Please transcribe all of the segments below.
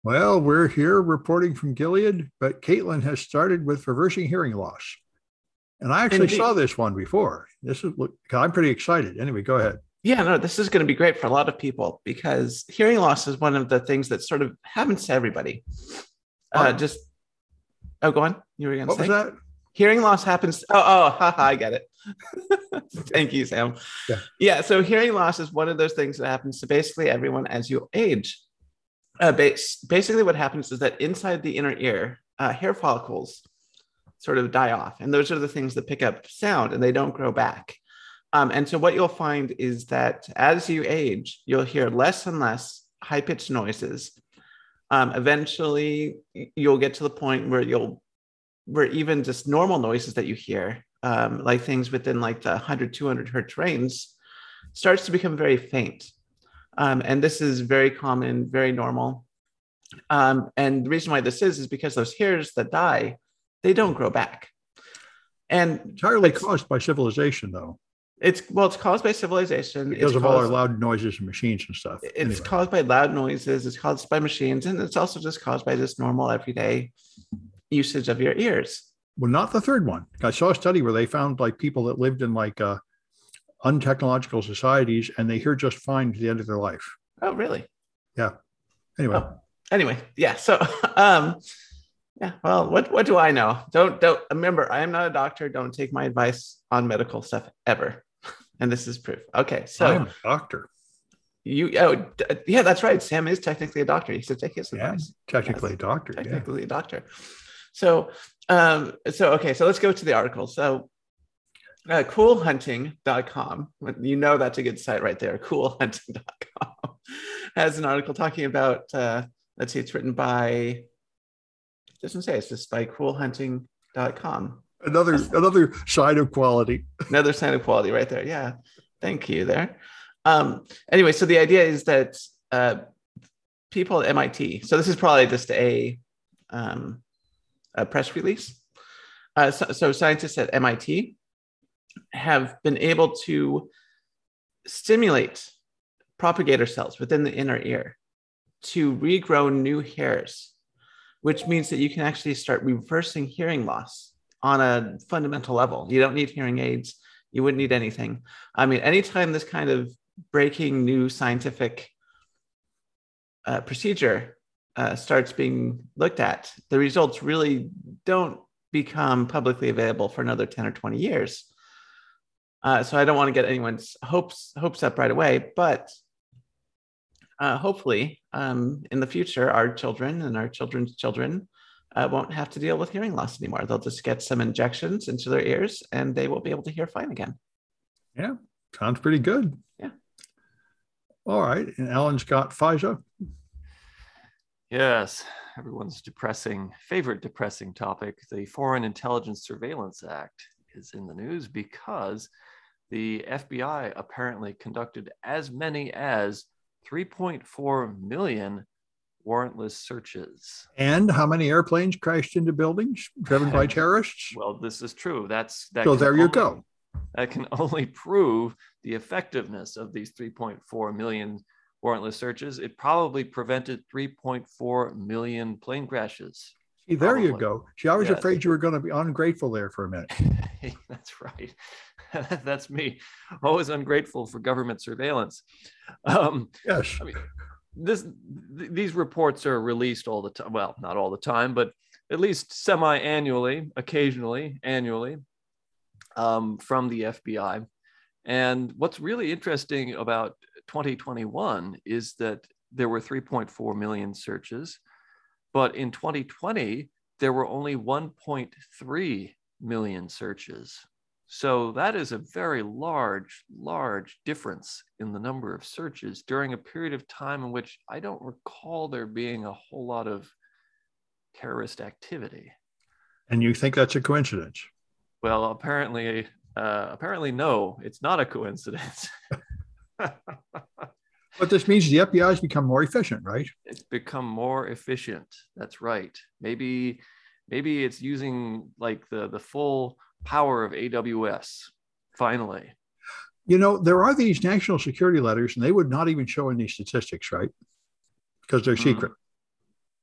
Well, we're here reporting from Gilead, but Caitlin has started with reversing hearing loss. And I actually saw Indeed. this one before. I'm pretty excited. Anyway, go ahead. Yeah, no, this is going to be great for a lot of people because hearing loss is one of the things that sort of happens to everybody. Pardon? Just, oh, go on. You were going to What was say? that? Hearing loss happens. Oh, haha, I get it. Thank you, Sam. Yeah. Yeah, so hearing loss is one of those things that happens to basically everyone as you age. Basically, what happens is that inside the inner ear, hair follicles sort of die off. And those are the things that pick up sound and they don't grow back. And so what you'll find is that as you age, you'll hear less and less high-pitched noises. Eventually, you'll get to the point where even just normal noises that you hear, like things within like the 100, 200 hertz range, starts to become very faint. And this is very common, very normal. And the reason why this is because those hairs that die, they don't grow back. And Entirely caused by civilization, though, it's caused by civilization. because of all our loud noises and machines and stuff. It's Anyway. caused by loud noises. It's caused by machines, and it's also just caused by just normal everyday usage of your ears. Well, not the third one. I saw a study where they found like people that lived in like untechnological societies and they hear just fine to the end of their life. Oh, really? Yeah. Anyway. Anyway, yeah. So, yeah. Well, what do I know? Don't remember. I am not a doctor. Don't take my advice on medical stuff ever. And this is proof. Okay, so I'm a doctor. Yeah, that's right. Sam is technically a doctor. He should take his advice. Technically a doctor. Technically a doctor. So okay, so let's go to the article. So coolhunting.com, you know that's a good site right there. Coolhunting.com has an article talking about let's see, it's written by, it doesn't say, it's just by coolhunting.com. Another sign of quality. Another sign of quality right there. Yeah. Thank you there. Anyway, so the idea is that people at MIT, so this is probably just a press release. So scientists at MIT have been able to stimulate propagator cells within the inner ear to regrow new hairs, which means that you can actually start reversing hearing loss on a fundamental level. You don't need hearing aids. You wouldn't need anything. I mean, anytime this kind of breaking new scientific procedure starts being looked at, the results really don't become publicly available for another 10 or 20 years. So I don't want to get anyone's hopes up right away, but hopefully in the future, our children and our children's children won't have to deal with hearing loss anymore. They'll just get some injections into their ears and they will be able to hear fine again. Yeah, sounds pretty good. Yeah. All right. And Alan's got FISA. Yes, everyone's favorite depressing topic. The Foreign Intelligence Surveillance Act is in the news because the FBI apparently conducted as many as 3.4 million warrantless searches. And how many airplanes crashed into buildings driven by terrorists? Well, this is true. So there you go. That can only prove the effectiveness of these 3.4 million warrantless searches. It probably prevented 3.4 million plane crashes. See, there you go. See, I was afraid you were going to be ungrateful there for a minute. That's right. That's me. Always ungrateful for government surveillance. Yes. I mean, these reports are released all the time. Well, not all the time, but at least semi-annually, occasionally, annually, from the FBI. And what's really interesting about 2021 is that there were 3.4 million searches, but in 2020, there were only 1.3 million searches. So that is a very large difference in the number of searches during a period of time in which I don't recall there being a whole lot of terrorist activity. And you think that's a coincidence? Well, apparently no, it's not a coincidence. But this means the FBI has become more efficient, right? It's become more efficient. That's right. Maybe it's using like the full power of AWS, finally. You know, there are these national security letters, and they would not even show any statistics, right? Because they're secret.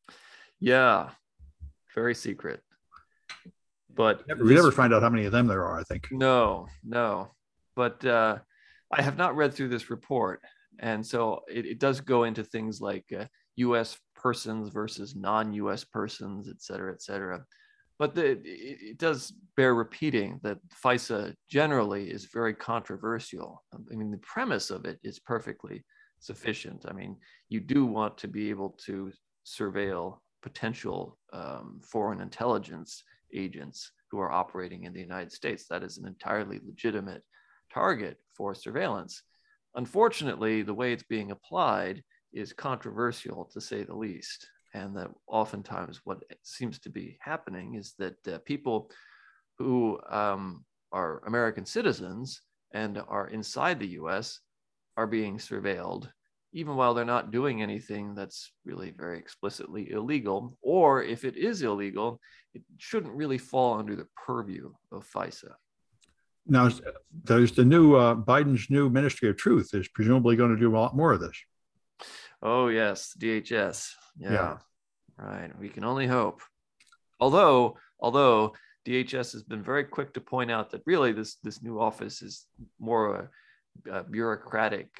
Yeah, very secret. But We never find out how many of them there are, I think. No. But I have not read through this report. And so it does go into things like US persons versus non-US persons, et cetera, et cetera. But it does bear repeating that FISA generally is very controversial. I mean, the premise of it is perfectly sufficient. I mean, you do want to be able to surveil potential foreign intelligence agents who are operating in the United States. That is an entirely legitimate target for surveillance. Unfortunately, the way it's being applied is controversial, to say the least. And that oftentimes what seems to be happening is that people who are American citizens and are inside the US are being surveilled, even while they're not doing anything that's really very explicitly illegal. Or if it is illegal, it shouldn't really fall under the purview of FISA. Now, there's the new Biden's new Ministry of Truth is presumably going to do a lot more of this. Oh, yes, DHS. Yeah, right. We can only hope. Although DHS has been very quick to point out that really this new office is more a bureaucratic,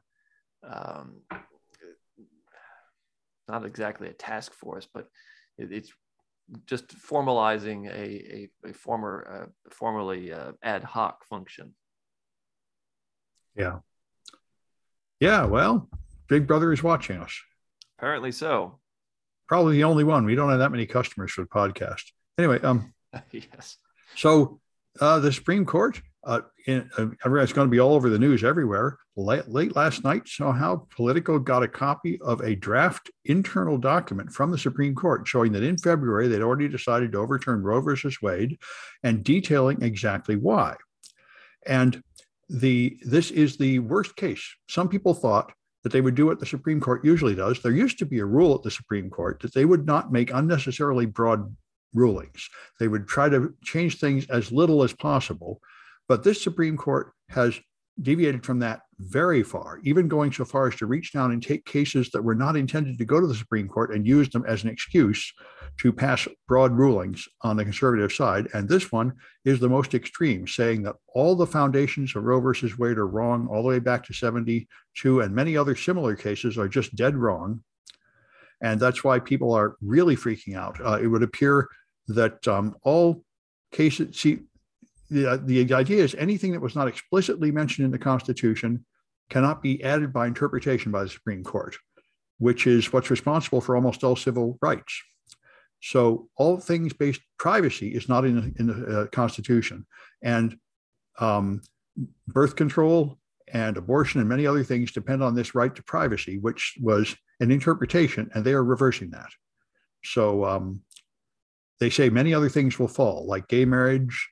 not exactly a task force, but it's just formalizing a formerly ad hoc function. Yeah. Well, Big Brother is watching us. Apparently so. Probably the only one. We don't have that many customers for the podcast. Anyway, yes. So the Supreme Court, it's going to be all over the news everywhere. Late last night, saw how Politico got a copy of a draft internal document from the Supreme Court showing that in February they'd already decided to overturn Roe versus Wade, and detailing exactly why. And this is the worst case. Some people thought that they would do what the Supreme Court usually does. There used to be a rule at the Supreme Court that they would not make unnecessarily broad rulings. They would try to change things as little as possible. But this Supreme Court has deviated from that very far, even going so far as to reach down and take cases that were not intended to go to the Supreme Court and use them as an excuse to pass broad rulings on the conservative side. And this one is the most extreme, saying that all the foundations of Roe versus Wade are wrong all the way back to 72, and many other similar cases are just dead wrong. And that's why people are really freaking out. It would appear that all cases, the idea is anything that was not explicitly mentioned in the Constitution cannot be added by interpretation by the Supreme Court, which is what's responsible for almost all civil rights. So all things based privacy is not in the Constitution, and birth control and abortion and many other things depend on this right to privacy, which was an interpretation, and they are reversing that. So they say many other things will fall, like gay marriage,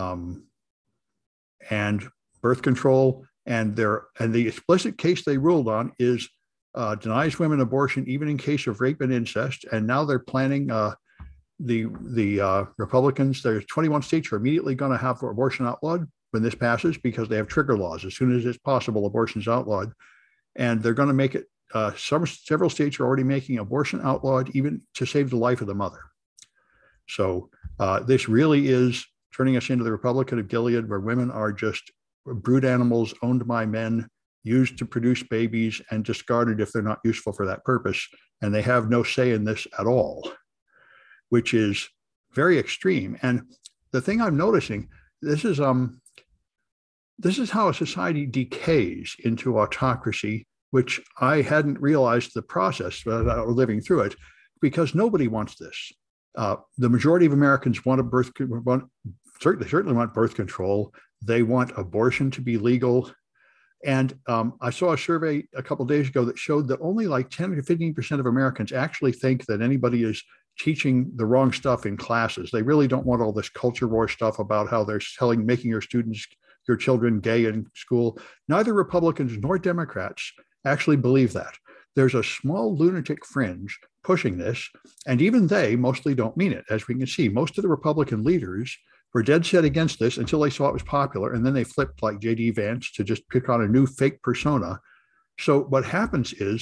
and birth control, and the explicit case they ruled on is denies women abortion even in case of rape and incest. And now they're planning the Republicans. There's 21 states are immediately going to have abortion outlawed when this passes, because they have trigger laws. As soon as it's possible, abortion is outlawed, and they're going to make it. Several states are already making abortion outlawed, even to save the life of the mother. So this really is turning us into the Republican of Gilead, where women are just brute animals owned by men, used to produce babies, and discarded if they're not useful for that purpose. And they have no say in this at all, which is very extreme. And the thing I'm noticing, this is how a society decays into autocracy, which I hadn't realized the process without living through it, because nobody wants this. The majority of Americans certainly want birth control. They want abortion to be legal. And I saw a survey a couple of days ago that showed that only like 10 to 15% of Americans actually think that anybody is teaching the wrong stuff in classes. They really don't want all this culture war stuff about how they're making your children gay in school. Neither Republicans nor Democrats actually believe that. There's a small lunatic fringe pushing this, and even they mostly don't mean it. As we can see, most of the Republican leaders were dead set against this until they saw it was popular, and then they flipped like J.D. Vance to just pick on a new fake persona. So what happens is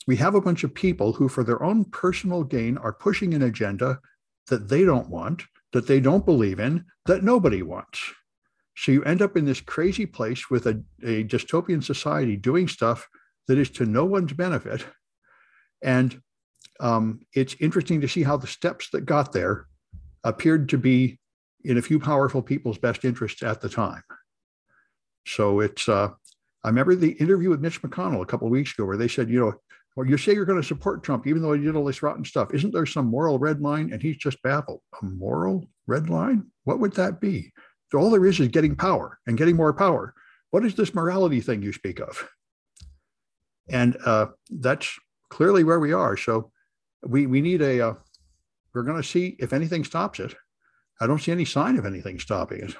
we have a bunch of people who, for their own personal gain, are pushing an agenda that they don't want, that they don't believe in, that nobody wants. So you end up in this crazy place with a dystopian society doing stuff that is to no one's benefit. And it's interesting to see how the steps that got there appeared to be in a few powerful people's best interests at the time. So it's, I remember the interview with Mitch McConnell a couple of weeks ago where they said, well, you say you're going to support Trump, even though he did all this rotten stuff. Isn't there some moral red line? And he's just baffled. A moral red line? What would that be? So all there is getting power and getting more power. What is this morality thing you speak of? And that's clearly where we are. So we need we're going to see if anything stops it. I don't see any sign of anything stopping it.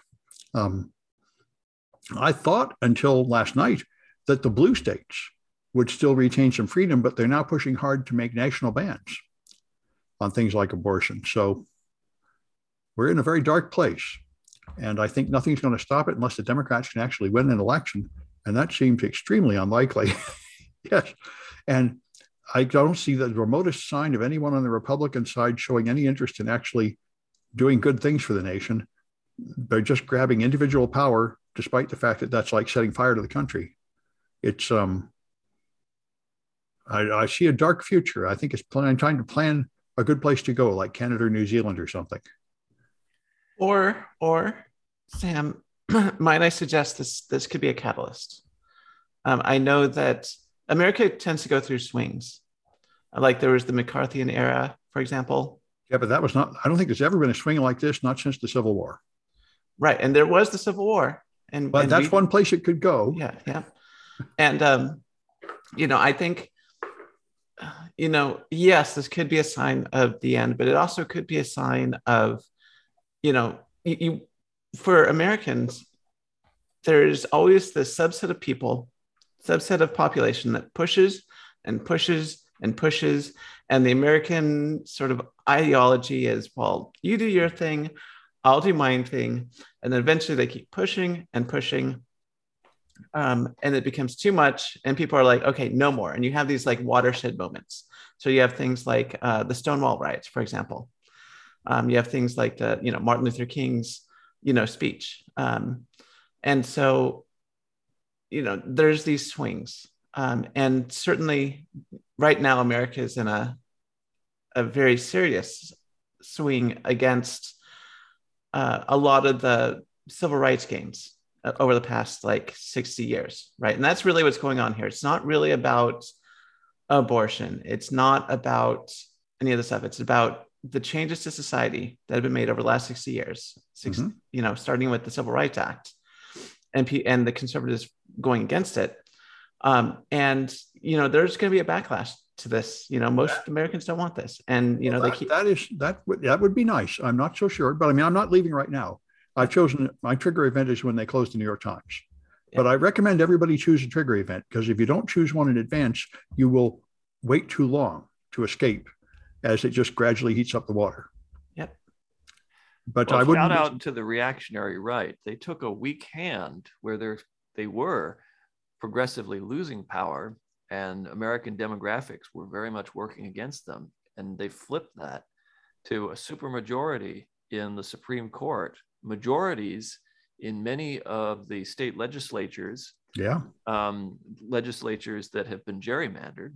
I thought until last night that the blue states would still retain some freedom, but they're now pushing hard to make national bans on things like abortion. So we're in a very dark place. And I think nothing's going to stop it unless the Democrats can actually win an election. And that seems extremely unlikely. Yes. And I don't see the remotest sign of anyone on the Republican side showing any interest in actually doing good things for the nation. They're just grabbing individual power, despite the fact that that's like setting fire to the country. It's, I see a dark future. I think it's trying to plan a good place to go, like Canada or New Zealand or something. Or Sam, might I suggest this could be a catalyst? I know that America tends to go through swings. Like there was the McCarthyan era, for example. Yeah, but that was not, I don't think there's ever been a swing like this, not since the Civil War. Right. And there was the Civil War. But that's one place it could go. Yeah. Yeah. And, I think, yes, this could be a sign of the end, but it also could be a sign of, for Americans, there's always this subset of population that pushes and pushes and pushes. And the American sort of ideology is, well, you do your thing, I'll do my thing. And then eventually they keep pushing and pushing. And it becomes too much. And people are like, okay, no more. And you have these like watershed moments. So you have things like the Stonewall riots, for example. You have things like the, Martin Luther King's, speech. And so, there's these swings. And certainly right now, America is in a very serious swing against a lot of the civil rights gains over the past 60 years, right? And that's really what's going on here. It's not really about abortion. It's not about any of the stuff. It's about the changes to society that have been made over the last 60 years, starting with the Civil Rights Act and the conservatives going against it. And there's going to be a backlash to this. Most Americans don't want this. And, that would be nice. I'm not so sure, but I'm not leaving right now. I've chosen my trigger event is when they close the New York Times. Yeah. But I recommend everybody choose a trigger event, because if you don't choose one in advance, you will wait too long to escape as it just gradually heats up the water. Yep. But I wouldn't shout out to the reactionary right. They took a weak hand where they were progressively losing power, and American demographics were very much working against them. And they flipped that to a supermajority in the Supreme Court, majorities in many of the state legislatures, legislatures that have been gerrymandered,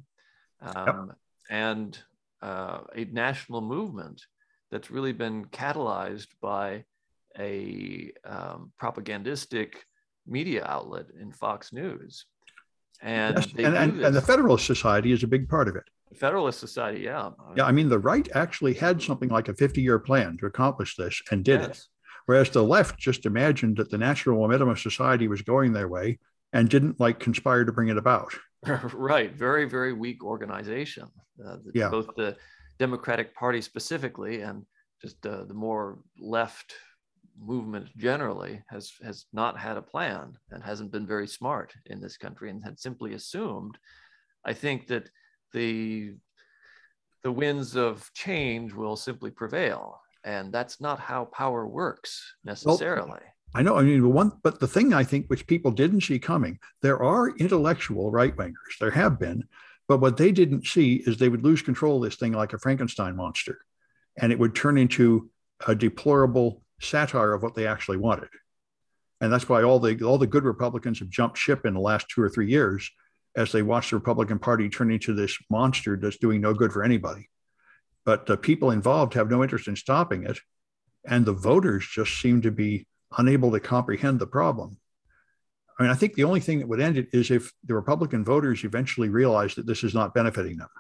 and a national movement that's really been catalyzed by a propagandistic media outlet in Fox News. And, and the Federalist Society is a big part of it. Federalist Society, yeah. Yeah, I mean, the right actually had something like a 50-year plan to accomplish this and did it. Whereas the left just imagined that the natural momentum of society was going their way and didn't conspire to bring it about. Right. Very, very weak organization. Both the Democratic Party specifically and just the more left movement generally has not had a plan and hasn't been very smart in this country, and had simply assumed, I think, that the winds of change will simply prevail. And that's not how power works necessarily. Well, I know. I mean, but the thing I think which people didn't see coming, there are intellectual right-wingers. There have been, But what they didn't see is they would lose control of this thing like a Frankenstein monster, and it would turn into a deplorable satire of what they actually wanted. And that's why all the good Republicans have jumped ship in the last 2 or 3 years as they watch the Republican Party turn into this monster that's doing no good for anybody. But the people involved have no interest in stopping it. And the voters just seem to be unable to comprehend the problem. I mean, I think the only thing that would end it is if the Republican voters eventually realize that this is not benefiting them.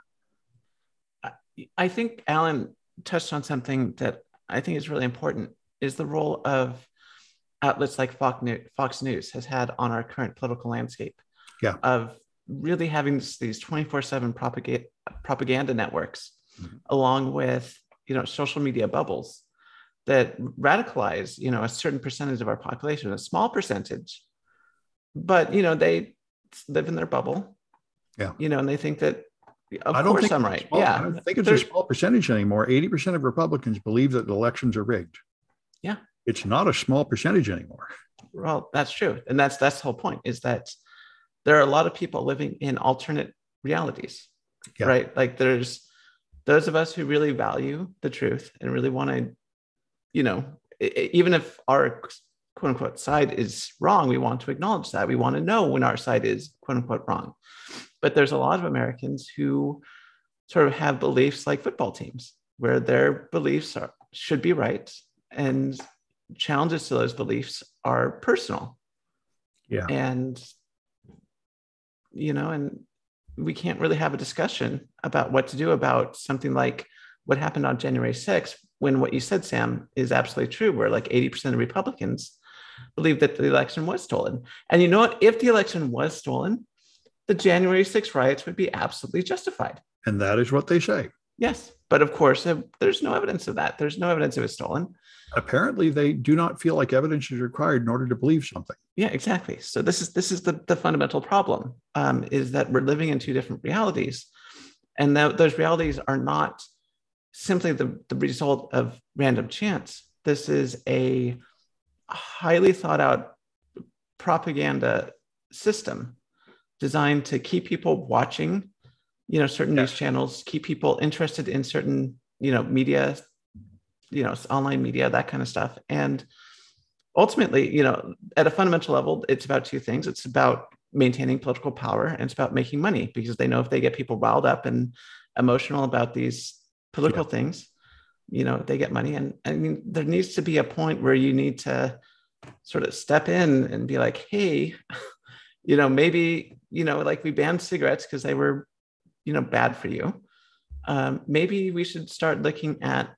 I think Alan touched on something that I think is really important, is the role of outlets like Fox News has had on our current political landscape. Yeah. Of really having these 24/7 propaganda networks, along with, social media bubbles that radicalize, a certain percentage of our population, a small percentage, but, they live in their bubble. Yeah. And they think that, of course I'm right. Yeah. I don't think it's a small percentage anymore. 80% of Republicans believe that the elections are rigged. Yeah. It's not a small percentage anymore. Well, that's true. And that's the whole point, is that there are a lot of people living in alternate realities, right? Like there's those of us who really value the truth and really want to, even if our quote unquote side is wrong, we want to acknowledge that. We want to know when our side is quote unquote wrong. But there's a lot of Americans who sort of have beliefs like football teams, where their beliefs should be right, and challenges to those beliefs are personal. Yeah. And, and we can't really have a discussion about what to do about something like what happened on January 6th, when what you said, Sam, is absolutely true, where like 80% of Republicans believe that the election was stolen. And you know what? If the election was stolen, the January 6th riots would be absolutely justified. And that is what they say. Yes. But of course, there's no evidence of that. There's no evidence it was stolen. Apparently, they do not feel like evidence is required in order to believe something. Yeah, exactly. So this is the fundamental problem, is that we're living in two different realities. And those realities are not simply the result of random chance. This is a highly thought out propaganda system designed to keep people watching, certain news channels, keep people interested in certain, media, online media, that kind of stuff. And ultimately, at a fundamental level, it's about two things. It's about maintaining political power, and it's about making money, because they know if they get people riled up and emotional about these political things, they get money. And I mean, there needs to be a point where you need to sort of step in and be like, hey, maybe, like we banned cigarettes because they were, bad for you. Maybe we should start looking at,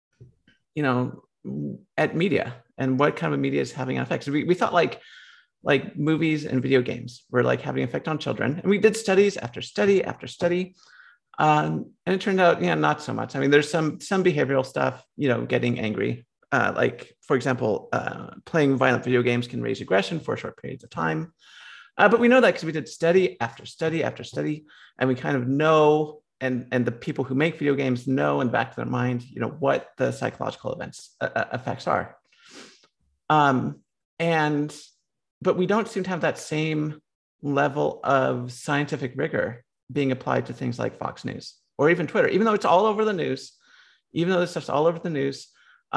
at media and what kind of media is having an effect. So we thought like movies and video games were like having an effect on children. And we did studies after study after study. And it turned out, not so much. I mean, there's some behavioral stuff, getting angry. Like, for example, playing violent video games can raise aggression for short periods of time. But we know that because we did study after study after study, and we kind of know, and the people who make video games know in the back of their mind, what the psychological effects are. But we don't seem to have that same level of scientific rigor being applied to things like Fox News or even Twitter, even though it's all over the news, even though this stuff's all over the news.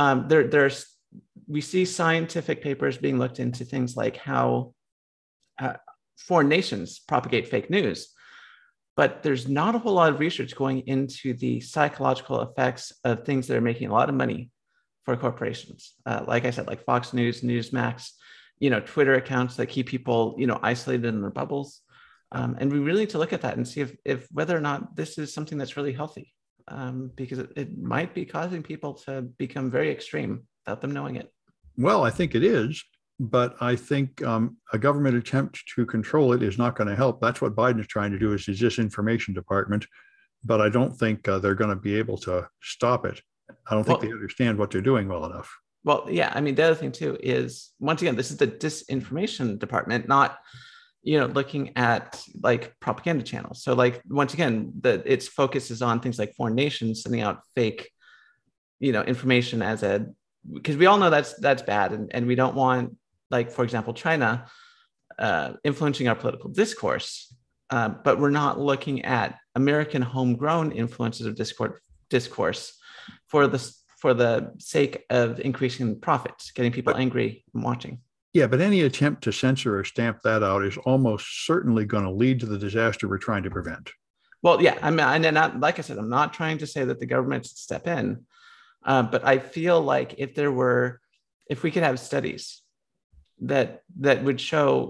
We see scientific papers being looked into things like how foreign nations propagate fake news, but there's not a whole lot of research going into the psychological effects of things that are making a lot of money for corporations. Like I said, like Fox News, Newsmax, Twitter accounts that keep people, isolated in their bubbles. And we really need to look at that and see if whether or not this is something that's really healthy, because it might be causing people to become very extreme without them knowing it. Well, I think it is, but I think a government attempt to control it is not going to help. That's what Biden is trying to do, is his disinformation department. But I don't think they're going to be able to stop it. I don't think they understand what they're doing well enough. Well, yeah. I mean, the other thing too is, once again, this is the disinformation department, not, looking at like propaganda channels. So like, once again, its focus is on things like foreign nations sending out fake, information because we all know that's bad. And we don't want, like, for example, China influencing our political discourse but we're not looking at American homegrown influences of discourse for the sake of increasing profits, getting people angry and watching. Yeah, but any attempt to censor or stamp that out is almost certainly going to lead to the disaster we're trying to prevent. Well, yeah, I mean, and like I said, I'm not trying to say that the government should step in, but I feel like if we could have studies that would show,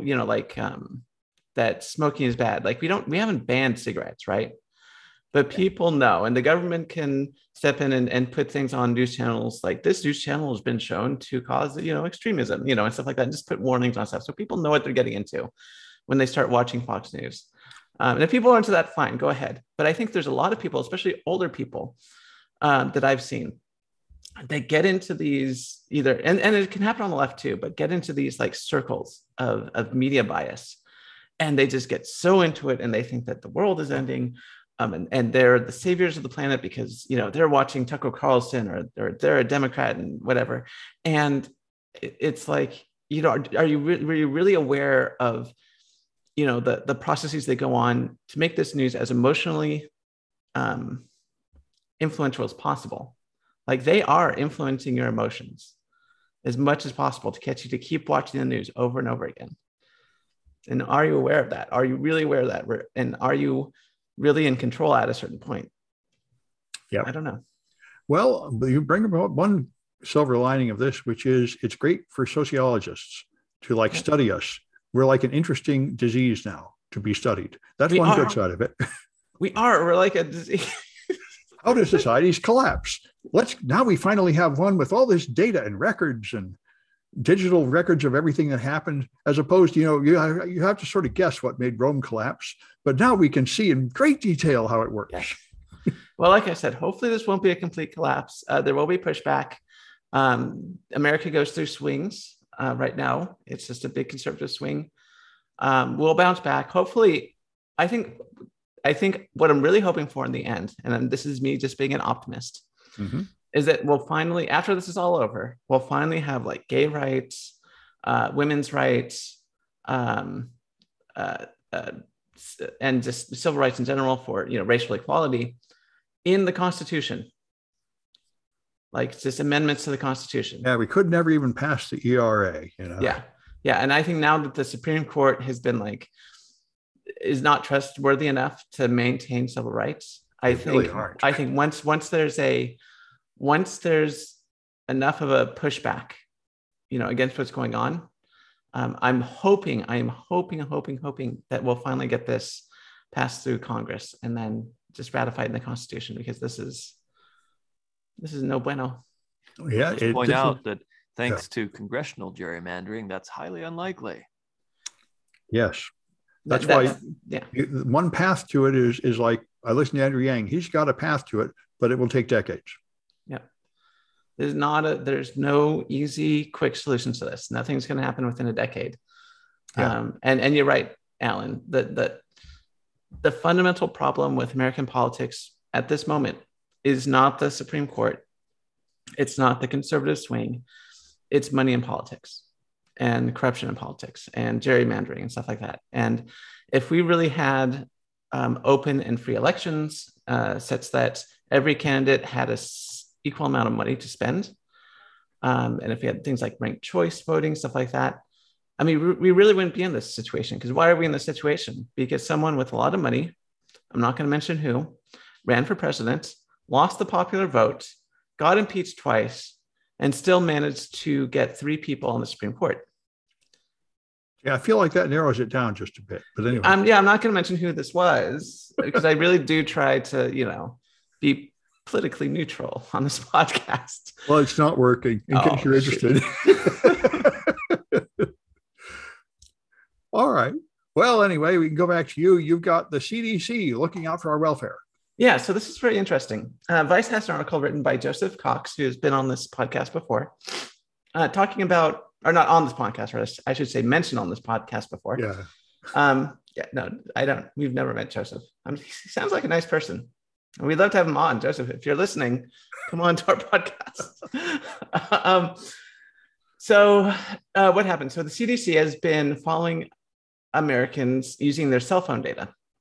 that smoking is bad. Like we haven't banned cigarettes, right? But people know, and the government can step in and put things on news channels. Like this news channel has been shown to cause, extremism, and stuff like that. And just put warnings on stuff so people know what they're getting into when they start watching Fox News. And if people are into that, fine, go ahead. But I think there's a lot of people, especially older people, that I've seen, they get into these either, and it can happen on the left too, but get into these like circles of media bias, and they just get so into it, and they think that the world is ending. And they're the saviors of the planet because they're watching Tucker Carlson or they're a Democrat and whatever. And it's like, are you really aware of the processes that go on to make this news as emotionally influential as possible? Like they are influencing your emotions as much as possible to get you to keep watching the news over and over again. And are you aware of that? Are you really aware of that? And are you really in control at a certain point? Yeah, I don't know. Well, you bring about one silver lining of this, which is it's great for sociologists to study us. We're like an interesting disease now to be studied. That's one good side of it. We're like a disease. How do societies collapse? Now we finally have one with all this data and records and digital records of everything that happened, as opposed to, you have to sort of guess what made Rome collapse. But now we can see in great detail how it works. Yeah. Well, like I said, hopefully this won't be a complete collapse. There will be pushback. America goes through swings right now. It's just a big conservative swing. We'll bounce back. Hopefully, I think what I'm really hoping for in the end, and this is me just being an optimist, is that we'll finally, after this is all over, we'll finally have like gay rights, women's rights, and just civil rights in general for racial equality in the Constitution, like just amendments to the Constitution. Yeah, we could never even pass the ERA. Yeah, and I think now that the Supreme Court has been is not trustworthy enough to maintain civil rights, I think once there's enough of a pushback, against what's going on, I'm hoping that we'll finally get this passed through Congress and then just ratified in the Constitution, because this is no bueno. Yeah, just point out that thanks to congressional gerrymandering, that's highly unlikely. Yes, that's why. One path to it is like, I listen to Andrew Yang. He's got a path to it, but it will take decades. Yeah. There's no easy, quick solutions to this. Nothing's going to happen within a decade. Yeah. And you're right, Alan, the fundamental problem with American politics at this moment is not the Supreme Court. It's not the conservative swing. It's money in politics and corruption in politics and gerrymandering and stuff like that. And if we really had open and free elections, such that every candidate had an equal amount of money to spend, and if we had things like ranked choice voting, stuff like that, I mean, we really wouldn't be in this situation. Because why are we in this situation? Because someone with a lot of money, I'm not going to mention who, ran for president, lost the popular vote, got impeached twice, and still managed to get 3 people on the Supreme Court. Yeah, I feel like that narrows it down just a bit. But anyway. I'm not going to mention who this was, because I really do try to, be politically neutral on this podcast. Well, it's not working, in case you're interested. All right. Well, anyway, we can go back to you. You've got the CDC looking out for our welfare. Yeah, so this is very interesting. Vice has an article written by Joseph Cox, who has been on this podcast before, talking about, or not on this podcast, or I should say mentioned on this podcast before. Yeah. No, I don't. We've never met Joseph. He sounds like a nice person. We'd love to have him on. Joseph, if you're listening, come on to our podcast. So what happened? So the CDC has been following Americans using their cell phone data.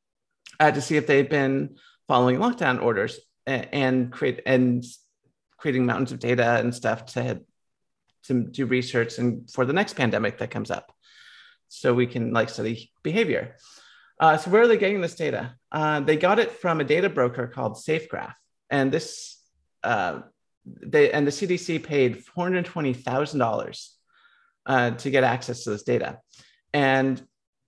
to see if they've been following lockdown orders and creating mountains of data and stuff to do research and for the next pandemic that comes up, so we can like study behavior. So where are they getting this data? They got it from a data broker called SafeGraph, and this the CDC paid $420,000 to get access to this data, and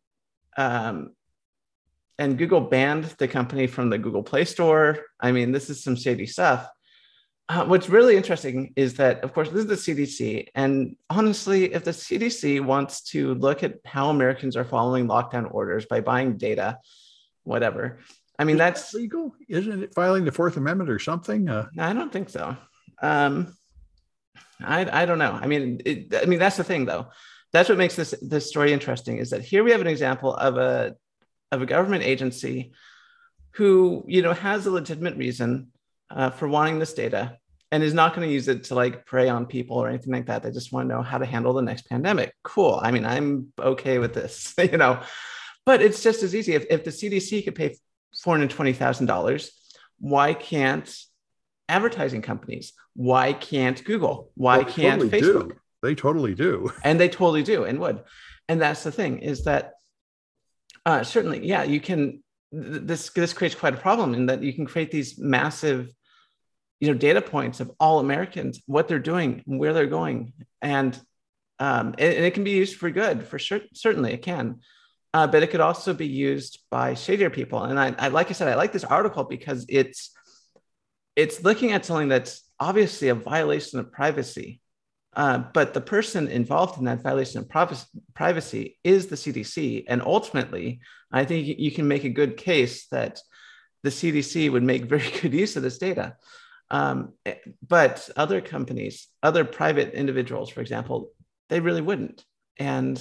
Google banned the company from the Google Play Store. I mean, this is some shady stuff. What's really interesting is that, of course, this is the CDC. And honestly, if the CDC wants to look at how Americans are following lockdown orders by buying data, whatever. I mean, that's legal. Isn't it filing the Fourth Amendment or something? I don't think so. I don't know. I mean, that's the thing, though. That's what makes this story interesting, is that here we have an example of a government agency who, has a legitimate reason for wanting this data and is not going to use it to like prey on people or anything like that. They just want to know how to handle the next pandemic. Cool. I mean, I'm okay with this, but it's just as easy. If the CDC could pay $420,000, why can't advertising companies? Why can't Google? Why can't Facebook? They totally do. And they totally do and would. And that's the thing, is that certainly, yeah, you can, this creates quite a problem in that you can create these massive data points of all Americans, what they're doing, where they're going. And it can be used for good, for sure. Certainly it can. But it could also be used by shadier people. And I like I said, I like this article because it's looking at something that's obviously a violation of privacy. But the person involved in that violation of privacy is the CDC. And ultimately, I think you can make a good case that the CDC would make very good use of this data. But other companies, other private individuals, for example, they really wouldn't. And,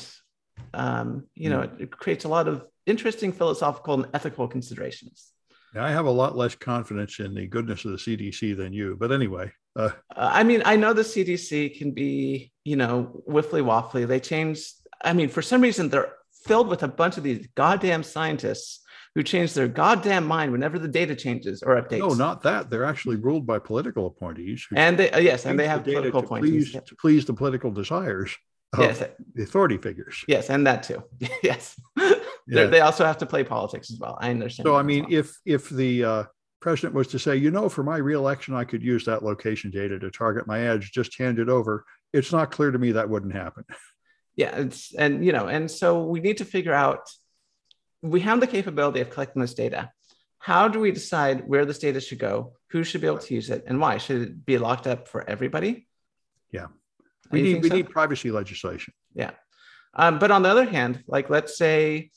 it creates a lot of interesting philosophical and ethical considerations. I have a lot less confidence in the goodness of the CDC than you, but anyway. I mean, I know the CDC can be, wiffly waffly. They change. I mean, for some reason, they're filled with a bunch of these goddamn scientists who change their goddamn mind whenever the data changes or updates. No, not that. They're actually ruled by political appointees. And they have political appointees. To please the political desires of the authority figures. Yes, and that too. Yes. Yeah. They also have to play politics as well. I understand. So, I mean, if the president was to say, for my reelection, I could use that location data to target my ads, just hand it over. It's not clear to me that wouldn't happen. Yeah. And so we need to figure out, we have the capability of collecting this data. How do we decide where this data should go? Who should be able to use it and why? Should it be locked up for everybody? Yeah. We need privacy legislation. Yeah. But on the other hand, like, let's say,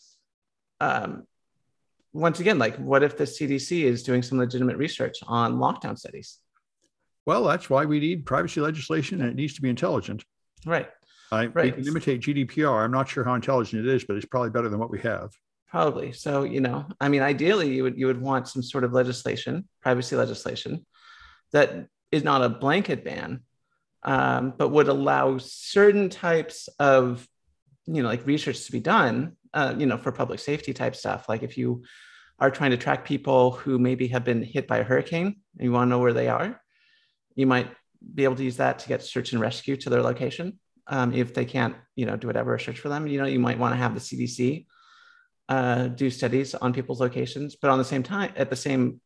once again, like, what if the CDC is doing some legitimate research on lockdown studies? Well, that's why we need privacy legislation, and it needs to be intelligent. Right. We can imitate GDPR. I'm not sure how intelligent it is, but it's probably better than what we have. Probably. So, I mean, ideally, you would want some sort of legislation, privacy legislation, that is not a blanket ban, but would allow certain types of, like research to be done, for public safety type stuff. Like if you are trying to track people who maybe have been hit by a hurricane and you want to know where they are, you might be able to use that to get search and rescue to their location. If they can't, do whatever search for them, you might want to have the CDC do studies on people's locations, but at the same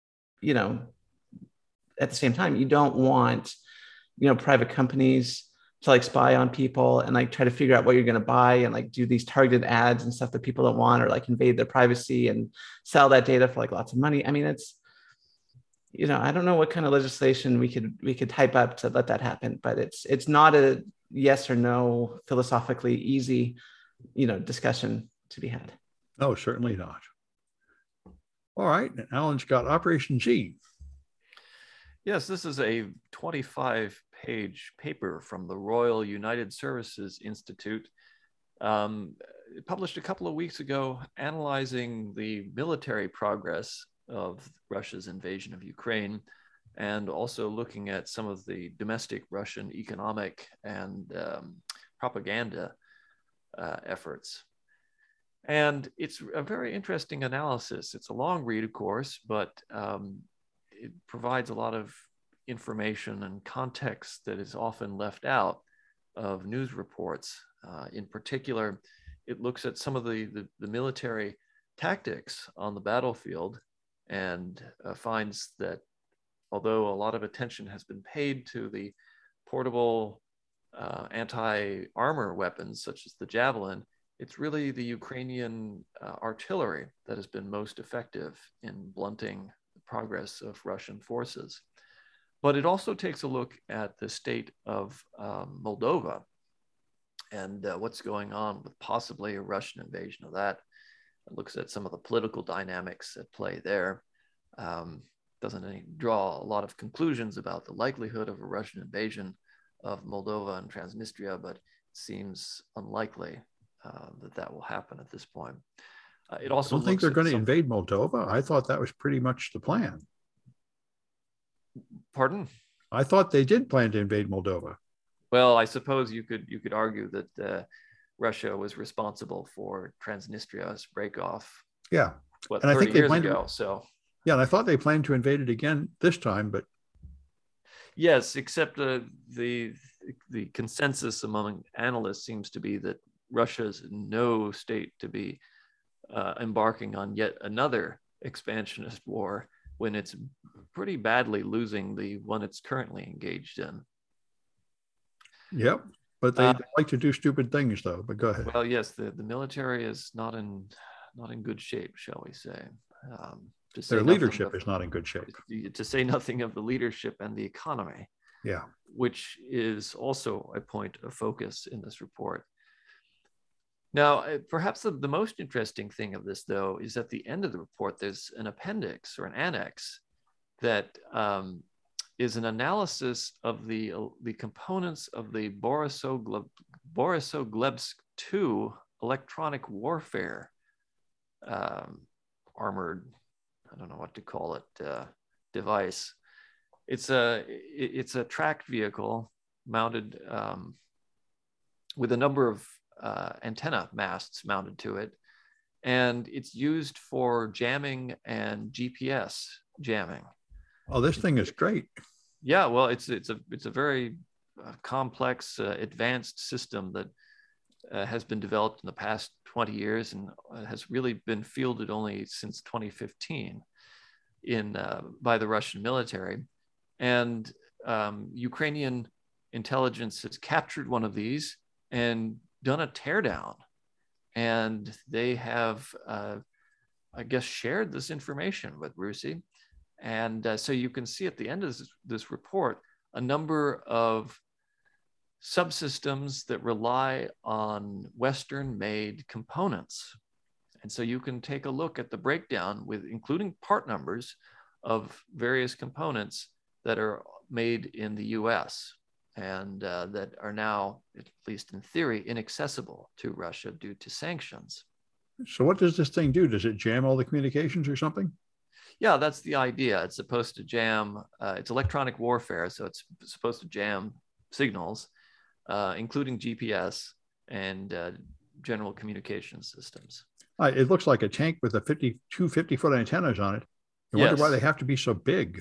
time, you don't want, private companies to like spy on people and like try to figure out what you're going to buy and like do these targeted ads and stuff that people don't want, or like invade their privacy and sell that data for like lots of money. I mean, it's, I don't know what kind of legislation we could type up to let that happen, but it's not a yes or no philosophically easy, discussion to be had. No, certainly not. All right. Alan's got Operation G. Yes, this is a 25-page paper from the Royal United Services Institute, published a couple of weeks ago, analyzing the military progress of Russia's invasion of Ukraine, and also looking at some of the domestic Russian economic and propaganda efforts. And it's a very interesting analysis. It's a long read, of course, but it provides a lot of information and context that is often left out of news reports. In particular, it looks at some of the military tactics on the battlefield and finds that although a lot of attention has been paid to the portable anti-armor weapons, such as the Javelin, it's really the Ukrainian artillery that has been most effective in blunting the progress of Russian forces. But it also takes a look at the state of Moldova and what's going on with possibly a Russian invasion of that. It looks at some of the political dynamics at play there. Doesn't draw a lot of conclusions about the likelihood of a Russian invasion of Moldova and Transnistria, but it seems unlikely that will happen at this point. It also I don't think they're going to invade Moldova. I thought that was pretty much the plan. Pardon? I thought they did plan to invade Moldova. Well, I suppose you could argue that Russia was responsible for Transnistria's breakoff. Yeah, what, and 30 I think years ago. So yeah, and I thought they planned to invade it again this time, but yes, except the consensus among analysts seems to be that Russia is in no state to be embarking on yet another expansionist war when it's pretty badly losing the one it's currently engaged in. Yep, but they like to do stupid things, though. But go ahead. Well, yes, the military is not in good shape, shall we say? Their leadership is not in good shape. To say nothing of the leadership and the economy. Yeah, which is also a point of focus in this report. Now, perhaps the most interesting thing of this, though, is at the end of the report, there's an appendix or an annex that is an analysis of the components of the Borisogledsk-2 electronic warfare armored, I don't know what to call it, device. It's a tracked vehicle mounted with a number of antenna masts mounted to it, and it's used for jamming and GPS jamming. Oh, this thing is great. Yeah, well, it's a very complex, advanced system that has been developed in the past 20 years and has really been fielded only since 2015 by the Russian military. And Ukrainian intelligence has captured one of these and done a teardown. And they have, I guess, shared this information with RUSI. And so you can see at the end of this report, a number of subsystems that rely on Western-made components. And so you can take a look at the breakdown with including part numbers of various components that are made in the US and that are now, at least in theory, inaccessible to Russia due to sanctions. So what does this thing do? Does it jam all the communications or something? Yeah, that's the idea. It's supposed to jam, it's electronic warfare, so it's supposed to jam signals, including GPS and general communication systems. It looks like a tank with two 50-foot antennas on it. I wonder why they have to be so big.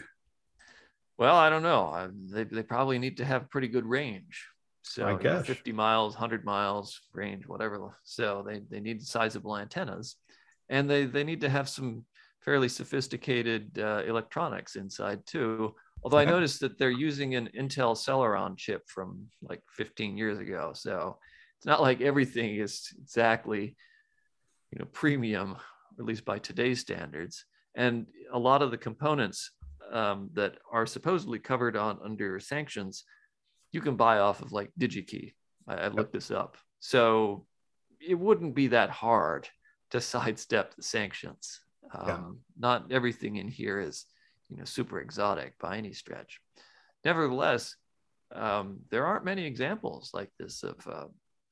Well, I don't know. They probably need to have pretty good range. So I guess 50 miles, 100 miles range, whatever. So they need sizable antennas, and they need to have some fairly sophisticated electronics inside too. Although I noticed that they're using an Intel Celeron chip from like 15 years ago. So it's not like everything is exactly, premium, at least by today's standards. And a lot of the components that are supposedly covered under sanctions, you can buy off of like DigiKey. I looked this up. So it wouldn't be that hard to sidestep the sanctions. Not everything in here is, super exotic by any stretch. Nevertheless, there aren't many examples like this of a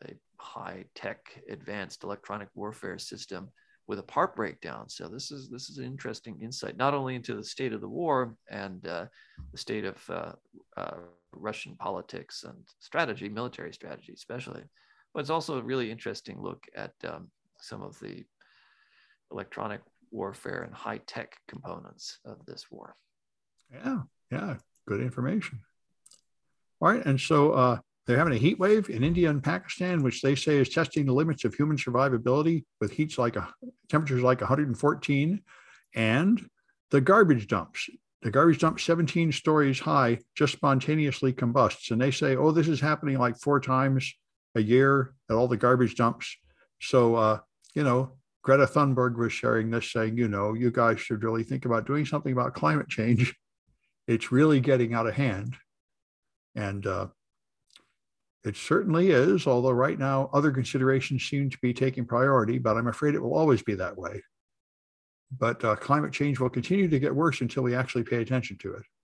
high-tech advanced electronic warfare system with a part breakdown. So this is an interesting insight, not only into the state of the war and the state of Russian politics and strategy, military strategy especially, but it's also a really interesting look at some of the electronic warfare and high-tech components of this war. Yeah, good information. All right, and so they're having a heat wave in India and Pakistan, which they say is testing the limits of human survivability with temperatures like 114, and the garbage dumps. The garbage dump 17 stories high just spontaneously combusts. And they say, oh, this is happening like 4 times a year at all the garbage dumps. So, Greta Thunberg was sharing this saying, you guys should really think about doing something about climate change. It's really getting out of hand. And it certainly is, although right now other considerations seem to be taking priority, but I'm afraid it will always be that way. But climate change will continue to get worse until we actually pay attention to it.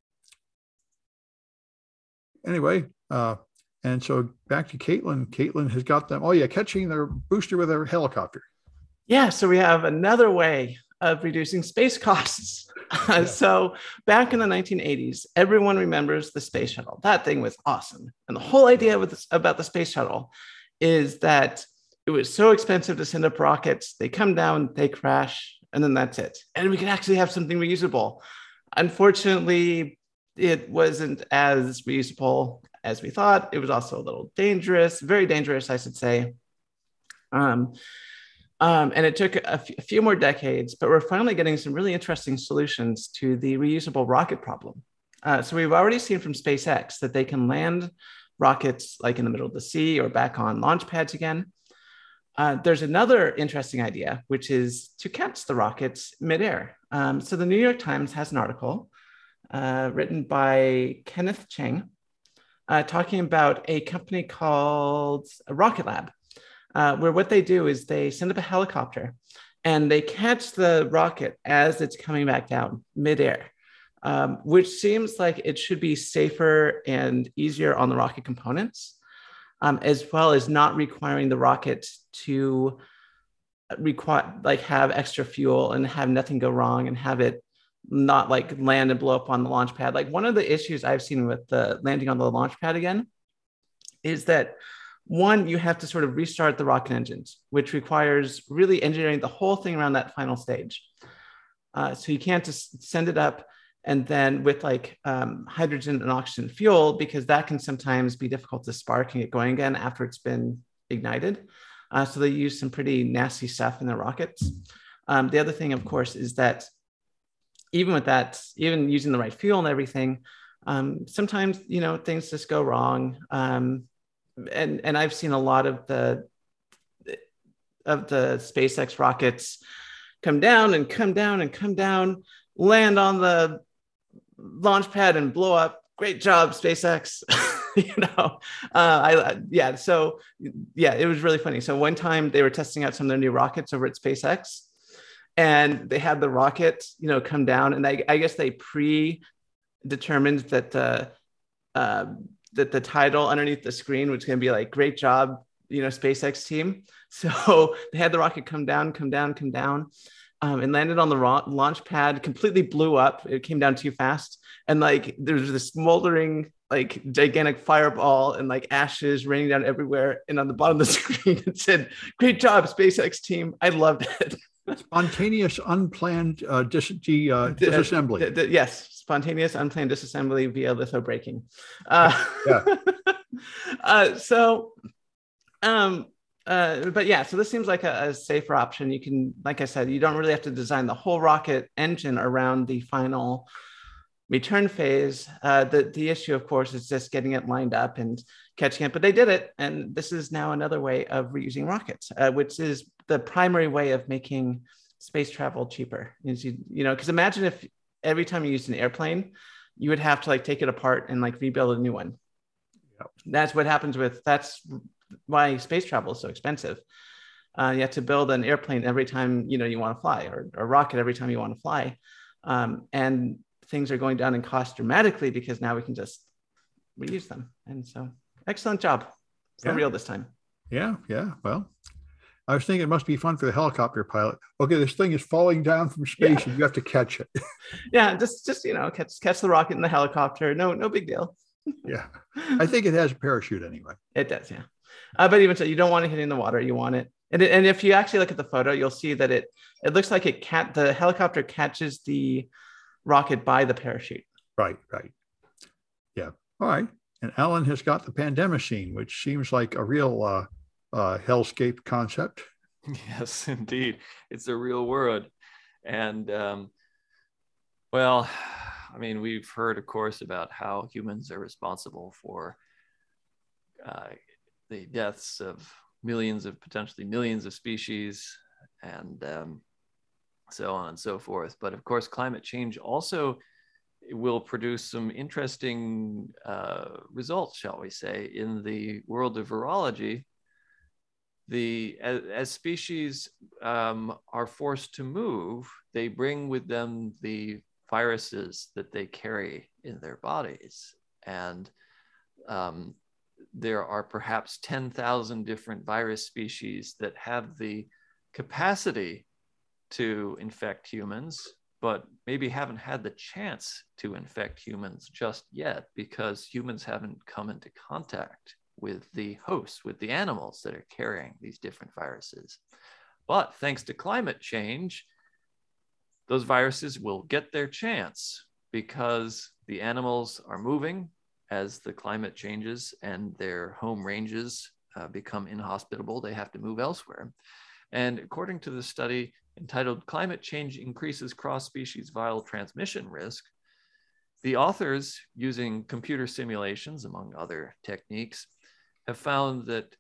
Anyway, and so back to Caitlin. Caitlin has got them, catching their booster with a helicopter. Yeah, so we have another way of reducing space costs. So back in the 1980s, everyone remembers the space shuttle. That thing was awesome. And the whole idea about the space shuttle is that it was so expensive to send up rockets. They come down, they crash, and then that's it. And we could actually have something reusable. Unfortunately, it wasn't as reusable as we thought. It was also a little dangerous, very dangerous, I should say. And it took a few more decades, but we're finally getting some really interesting solutions to the reusable rocket problem. So we've already seen from SpaceX that they can land rockets like in the middle of the sea or back on launch pads again. There's another interesting idea, which is to catch the rockets midair. So the New York Times has an article written by Kenneth Cheng talking about a company called Rocket Lab, where what they do is they send up a helicopter and they catch the rocket as it's coming back down midair, which seems like it should be safer and easier on the rocket components. As well as not requiring the rocket to have extra fuel and have nothing go wrong and have it not land and blow up on the launch pad. Like one of the issues I've seen with the landing on the launch pad again is that one, you have to sort of restart the rocket engines, which requires really engineering the whole thing around that final stage. So you can't just send it up and then with hydrogen and oxygen fuel, because that can sometimes be difficult to spark and get going again after it's been ignited. So they use some pretty nasty stuff in their rockets. The other thing, of course, is that even with that, even using the right fuel and everything, sometimes, things just go wrong. And I've seen a lot of the SpaceX rockets come down and come down and come down, land on the launch pad and blow up. Great job, SpaceX. So it was really funny. So one time they were testing out some of their new rockets over at SpaceX, and they had the rocket, come down, and I guess they predetermined that the title underneath the screen was going to be like, "Great job, SpaceX team." So they had the rocket come down, and landed on the launch pad, completely blew up. It came down too fast. And there was this smoldering, gigantic fireball and ashes raining down everywhere. And on the bottom of the screen, it said, "Great job, SpaceX team." I loved it. Spontaneous, unplanned disassembly. Yes, spontaneous, unplanned disassembly via litho braking. So this seems like a safer option. You can, like I said, you don't really have to design the whole rocket engine around the final return phase. The issue, of course, is just getting it lined up and catching it. But they did it, and this is now another way of reusing rockets, which is the primary way of making space travel cheaper. Because imagine if every time you used an airplane, you would have to take it apart and rebuild a new one. Yep. That's what happens that's why space travel is so expensive. You have to build an airplane every time you want to fly, or a rocket every time you want to fly, and things are going down in cost dramatically because now we can just reuse them. And so, excellent job for real this time. Yeah. Well, I was thinking it must be fun for the helicopter pilot. Okay, this thing is falling down from space, and you have to catch it. just catch the rocket in the helicopter. No big deal. Yeah, I think it has a parachute anyway. It does, yeah. But even so, you don't want to hit it in the water. You want it And if you actually look at the photo, you'll see that it looks like the helicopter catches the rocket by the parachute. Right. Yeah. All right. And Alan has got the Pandemocene, which seems like a real hellscape concept. Yes, indeed. It's a real word. And well, I mean, we've heard, of course, about how humans are responsible for the deaths of potentially millions of species, and so on and so forth. But of course, climate change also will produce some interesting results, shall we say, in the world of virology. As species are forced to move, they bring with them the viruses that they carry in their bodies. And there are perhaps 10,000 different virus species that have the capacity to infect humans, but maybe haven't had the chance to infect humans just yet because humans haven't come into contact with the hosts, with the animals that are carrying these different viruses. But thanks to climate change, those viruses will get their chance because the animals are moving as the climate changes and their home ranges become inhospitable. They have to move elsewhere. And according to the study entitled Climate Change Increases Cross-Species Viral Transmission Risk, the authors, using computer simulations, among other techniques, have found that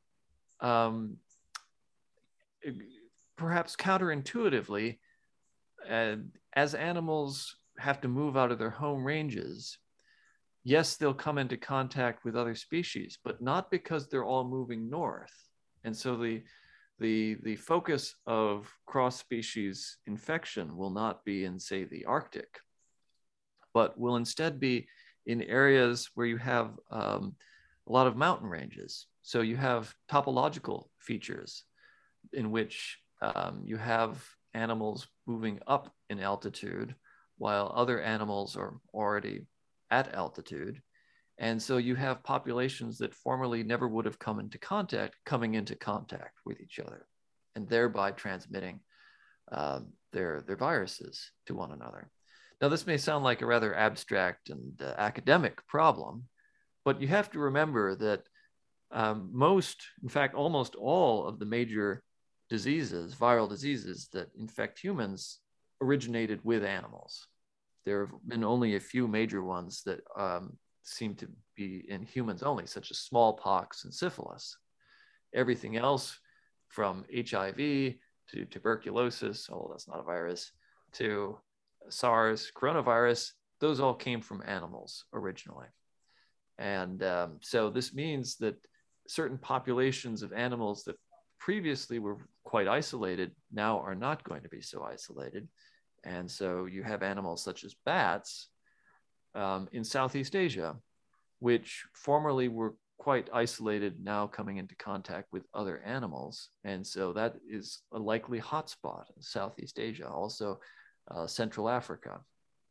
perhaps counterintuitively, as animals have to move out of their home ranges, yes, they'll come into contact with other species, but not because they're all moving north. And so the focus of cross-species infection will not be in, say, the Arctic, but will instead be in areas where you have a lot of mountain ranges. So you have topological features in which you have animals moving up in altitude while other animals are already at altitude. And so you have populations that formerly never would have come into contact, coming into contact with each other, and thereby transmitting their viruses to one another. Now, this may sound like a rather abstract and academic problem, but you have to remember that in fact, almost all of the major diseases, viral diseases that infect humans originated with animals. There have been only a few major ones that seem to be in humans only, such as smallpox and syphilis. Everything else, from HIV to tuberculosis, oh, that's not a virus, to SARS, coronavirus, those all came from animals originally. And so this means that certain populations of animals that previously were quite isolated now are not going to be so isolated. And so you have animals such as bats in Southeast Asia, which formerly were quite isolated, now coming into contact with other animals. And so that is a likely hotspot in Southeast Asia, also Central Africa.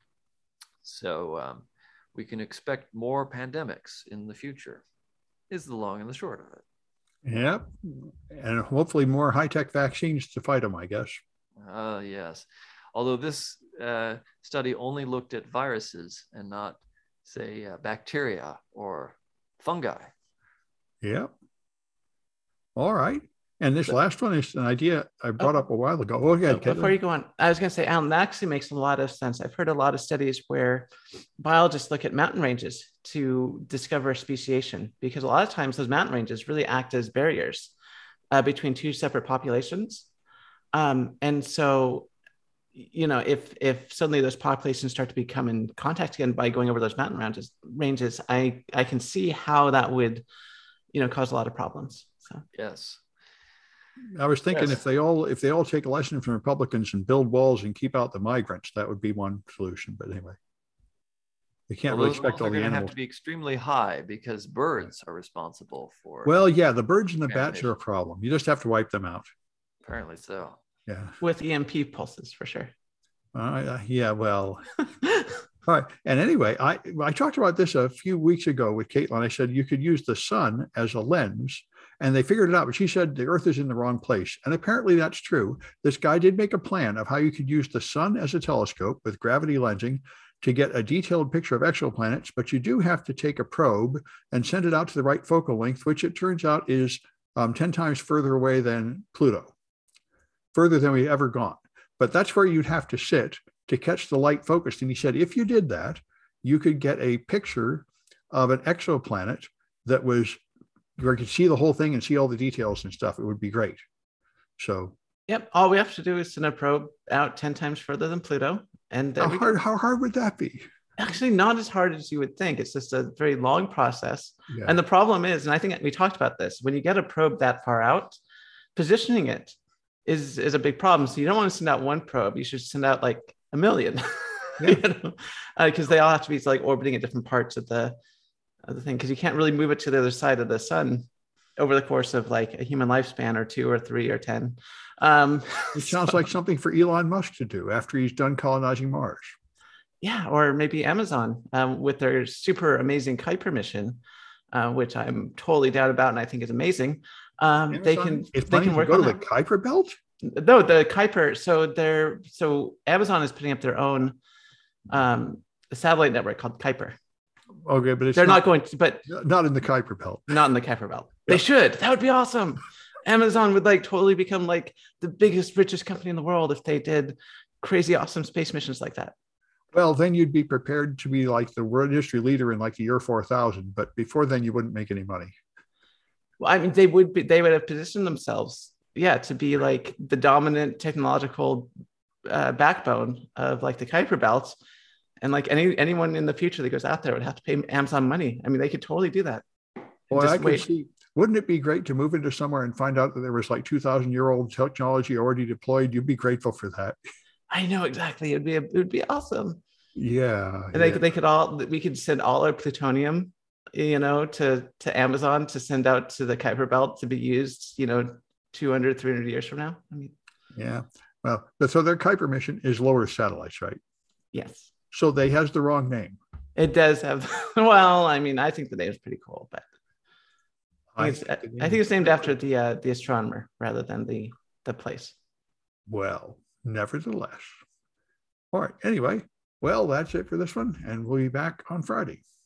So we can expect more pandemics in the future, is the long and the short of it. Yep. And hopefully more high-tech vaccines to fight them, I guess. Yes. Although this study only looked at viruses and not, say, bacteria or fungi. Yep. All right. And this last one is an idea I brought up a while ago. Oh, yeah. Before you go on, I was going to say, Alan, that actually makes a lot of sense. I've heard a lot of studies where biologists look at mountain ranges to discover speciation, because a lot of times those mountain ranges really act as barriers between two separate populations. And so, you know, if suddenly those populations start to become in contact again by going over those mountain ranges, I can see how that would, you know, cause a lot of problems. So yes. I was thinking if they all take a lesson from Republicans and build walls and keep out the migrants, that would be one solution. But anyway, they can't really expect all the animals. Have to be extremely high because birds are responsible for. Well, yeah, the birds and the bats are a problem. You just have to wipe them out. Apparently so. Yeah. With EMP pulses for sure. Yeah. Well. All right. And anyway, I talked about this a few weeks ago with Caitlin. I said you could use the sun as a lens And they figured it out, but she said the Earth is in the wrong place. And apparently that's true. This guy did make a plan of how you could use the sun as a telescope with gravity lensing to get a detailed picture of exoplanets, but you do have to take a probe and send it out to the right focal length, which it turns out is 10 times further away than Pluto, further than we've ever gone. But that's where you'd have to sit to catch the light focused. And he said, if you did that, you could get a picture of an exoplanet that was, where you could see the whole thing and see all the details and stuff. It would be great. So, yep, all we have to do is send a probe out 10 times further than Pluto. And how hard would that be? Actually, not as hard as you would think. It's just a very long process. Yeah. And the problem is, and I think we talked about this, when you get a probe that far out, positioning it is a big problem. So you don't want to send out one probe. You should send out like a million, Yeah. Because they all have to be like orbiting at different parts of the thing, because you can't really move it to the other side of the sun over the course of like a human lifespan or 2 or 3 or 10. It sounds like something for Elon Musk to do after he's done colonizing Mars. Yeah, or maybe Amazon with their super amazing Kuiper mission, which I'm totally down about and I think is amazing. They can work go on to the Kuiper Belt. No, the Kuiper. So Amazon is putting up their own satellite network called Kuiper. Okay, but they're not going to, but not in the Kuiper Belt. Not in the Kuiper Belt. Yeah. They should. That would be awesome. Amazon would like totally become like the biggest, richest company in the world if they did crazy, awesome space missions like that. Well, then you'd be prepared to be like the world industry leader in like the year 4000. But before then, you wouldn't make any money. Well, I mean, they would have positioned themselves, to be like the dominant technological backbone of like the Kuiper Belt. And like anyone in the future that goes out there would have to pay Amazon money. I mean, they could totally do that. Well, I could see. Wouldn't it be great to move into somewhere and find out that there was like 2,000-year-old technology already deployed? You'd be grateful for that. I know exactly. It would be awesome. Yeah. And we could send all our plutonium, to Amazon to send out to the Kuiper Belt to be used, 200, 300 years from now. I mean, yeah. Well, so their Kuiper mission is lower satellites, right? Yes. So they has the wrong name. It does have. Well, I mean, I think the name is pretty cool, but I think it's named after the astronomer rather than the place. Well, nevertheless. All right. Anyway, well, that's it for this one, and we'll be back on Friday.